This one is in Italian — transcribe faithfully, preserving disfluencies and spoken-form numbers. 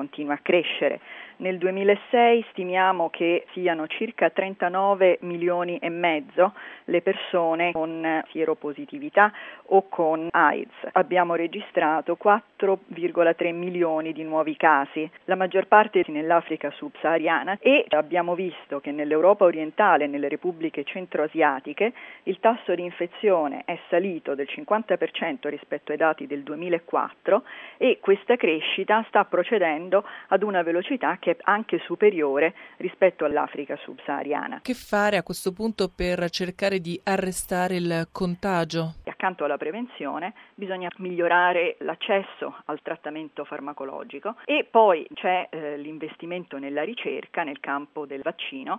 continua a crescere. Nel duemilasei stimiamo che siano circa trentanove milioni e mezzo le persone con sieropositività o con AIDS. Abbiamo registrato quattro virgola tre milioni di nuovi casi, la maggior parte nell'Africa subsahariana, e abbiamo visto che nell'Europa orientale e nelle repubbliche centroasiatiche il tasso di infezione è salito del cinquanta per cento rispetto ai dati del duemilaquattro e questa crescita sta procedendo ad una velocità che è anche superiore rispetto all'Africa subsahariana. Che fare a questo punto per cercare di arrestare il contagio? Accanto alla prevenzione bisogna migliorare l'accesso al trattamento farmacologico e poi c'è eh, l'investimento nella ricerca nel campo del vaccino